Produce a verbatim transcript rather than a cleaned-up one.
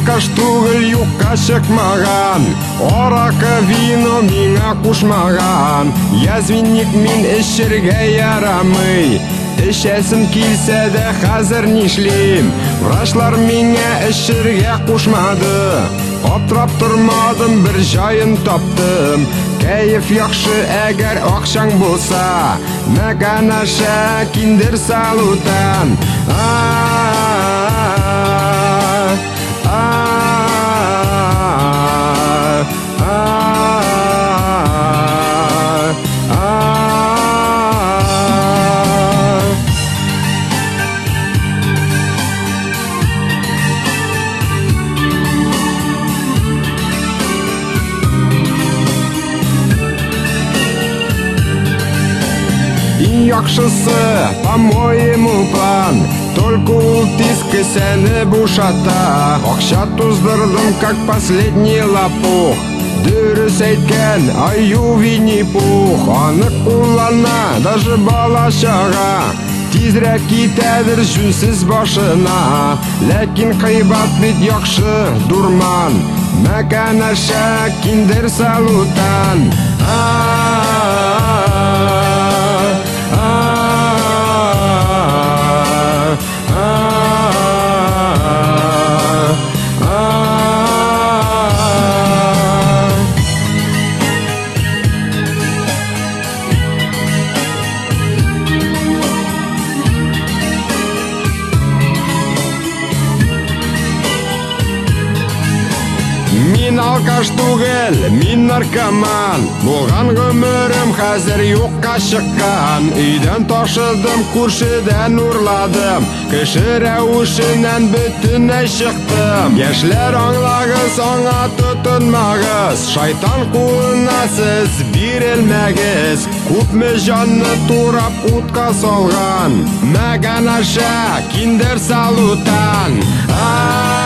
алкаш түгел юкка чыкмаган, аракы вино миңа кушмаган. Язвинник мин эчәргә ярамый, эчәсем килсә дә хәзер нишлим? Врачлар миңа эчәргә кушмады, аптырап тормадым, бер җаен таптым. Кәеф яхшы әгәр акчаң булса, мәгәнәшә киндер салудан. Яхшысы, по-моему, план, только ул тиз кесәне бушата. Акча туздырдым, как последний лопух. Дөрес әйткән аю Винни-Пух, аны куллана даже бала-чага. Тизрәк китәдер җүнсез башына, ләкин кыйбат бит яхшы дурман, мәкәнәшә киндер салудан. Мин алкаш түгел, мин наркоман, булган гомерем хәзер юкка чыккан. Өйдән ташыдым, күршедән урладым, кеше рәвешеннән бөтенләй чыктым. Яшьләр аңлагыз, аңа тотынмагыз, шайтан кулына сез бирелмәгез. Күпме җанны турап утка салган, мәгәнәшә киндер салудан.